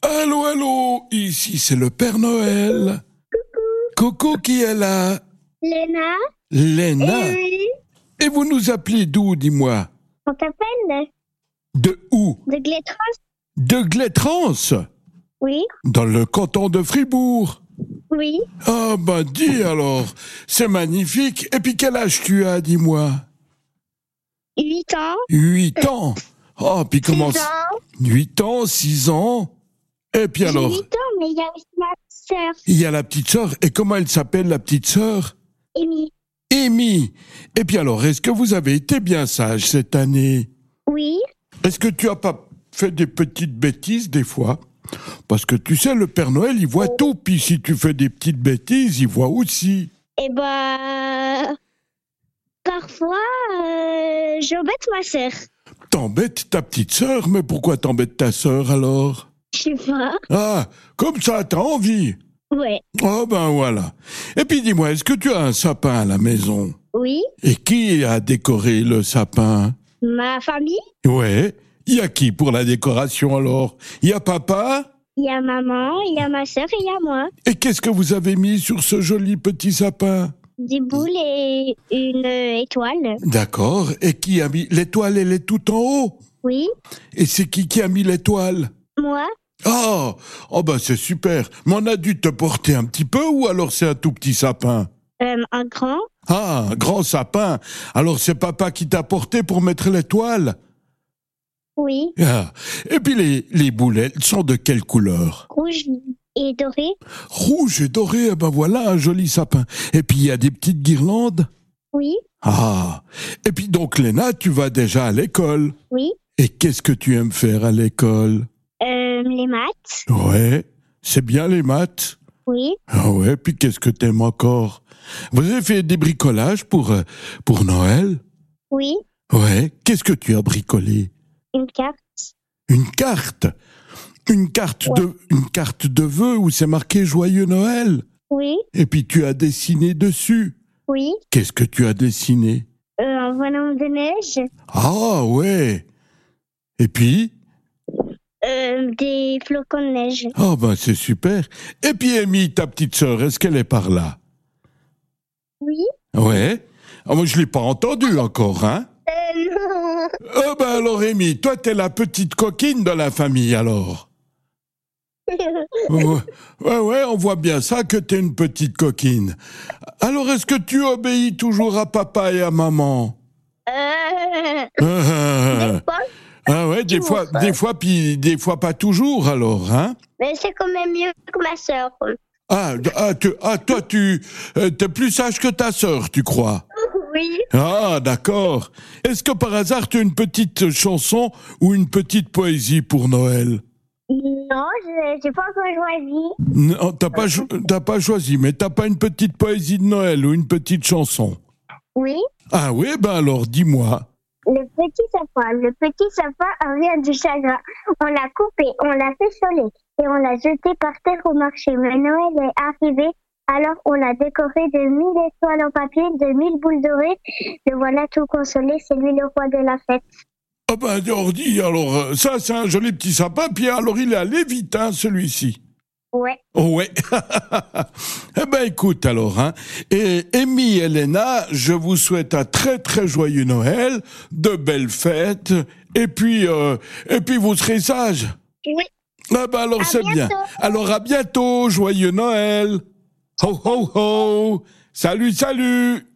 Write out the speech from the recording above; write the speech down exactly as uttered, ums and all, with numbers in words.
Allô, allô, ici c'est le Père Noël. Coucou, qui est là? Léna. Léna. Eh oui. Et vous nous appelez d'où, dis-moi? On t'appelle De où? de Glétrans. De Glétrans, Oui, dans le canton de Fribourg. oui. Ah bah dis alors, c'est magnifique. Et puis quel âge tu as, dis-moi? Huit ans. Huit ans. Oh, puis comment... Six ans. Huit ans, six ans. Et puis J'ai alors, huit ans, mais il y a aussi ma sœur, il y a la petite sœur. Et comment elle s'appelle, la petite sœur? Amy. Amy. Et puis alors, est-ce que vous avez été bien sage cette année? Oui. Est-ce que tu as pas fait des petites bêtises des fois? Parce que tu sais, le Père Noël, il voit tout. Puis si tu fais des petites bêtises, il voit aussi. Eh ben, parfois, euh, j'embête ma sœur. T'embêtes ta petite sœur? Mais pourquoi t'embêtes ta sœur alors? Je sais pas. Ah, comme ça, t'as envie? Ouais. Oh ben voilà. Et puis dis-moi, est-ce que tu as un sapin à la maison? Oui. Et qui a décoré le sapin? Ma famille. Ouais. Il y a qui pour la décoration alors? Il y a papa? Il y a maman, il y a ma sœur et il y a moi. Et qu'est-ce que vous avez mis sur ce joli petit sapin? Des boules et une euh, étoile. D'accord. Et qui a mis l'étoile? Elle est tout en haut. Oui. Et c'est qui qui a mis l'étoile? Moi. Oh, oh ben c'est super. Mais on a dû te porter un petit peu ou alors c'est un tout petit sapin? Euh, un grand. Ah, un grand sapin. Alors c'est papa qui t'a porté pour mettre l'étoile? Oui. Ah. Et puis les, les boules, elles sont de quelle couleur? Rouge et doré. Rouge et doré, eh ben voilà un joli sapin. Et puis il y a des petites guirlandes? Oui. Ah. Et puis donc Léna, tu vas déjà à l'école? Oui. Et qu'est-ce que tu aimes faire à l'école? Euh, les maths. Ouais, c'est bien les maths. Oui. Ah ouais, puis qu'est-ce que t'aimes encore? Vous avez fait des bricolages pour, euh, pour Noël? Oui. Ouais, qu'est-ce que tu as bricolé? Une carte. Une carte? Une carte Ouais. de, une carte de vœux où c'est marqué Joyeux Noël? Oui. Et puis tu as dessiné dessus. Oui. Qu'est-ce que tu as dessiné? Euh, un bonhomme de neige. Ah ouais. Et puis? Euh, des flocons de neige. Oh ben c'est super. Et puis Amy, ta petite sœur, est-ce qu'elle est par là? Oui. Ouais. Ah, moi je l'ai pas entendu encore, hein? Euh, non. Ah ben alors Amy, toi t'es la petite coquine de la famille alors. Ouais, ouais, ouais, on voit bien ça que t'es une petite coquine. Alors est-ce que tu obéis toujours à papa et à maman? Euh, Ah, des fois, ah ouais, des fois, des fois, puis des fois pas toujours alors, hein? mais c'est quand même mieux que ma sœur. Ah, ah, tu- ah, toi tu euh, t'es plus sage que ta sœur, tu crois? Oui. Ah, d'accord. Est-ce que par hasard tu as une petite chanson ou une petite poésie pour Noël? Non, je j'ai pas encore choisi. Non, t'as pas, cho- t'as pas choisi, mais t'as pas une petite poésie de Noël ou une petite chanson? Oui. Ah oui, ben alors dis-moi. Le petit sapin, le petit sapin avait du chagrin. On l'a coupé, on l'a fait soler et on l'a jeté par terre au marché. Mais Noël est arrivé, alors on l'a décoré de mille étoiles en papier, de mille boules dorées. Le voilà tout consolé, c'est lui le roi de la fête. Ah ben alors dis, alors euh, ça c'est un joli petit sapin, puis alors il est allé vite, hein, celui-ci. Ouais. Oh ouais. Eh ben écoute alors, hein. Et Amy et Léna, je vous souhaite un très très joyeux Noël, de belles fêtes, et puis euh, et puis vous serez sages. Oui. Ah ben alors À c'est bien. bientôt. Alors à bientôt, joyeux Noël. Ho ho ho. Salut salut.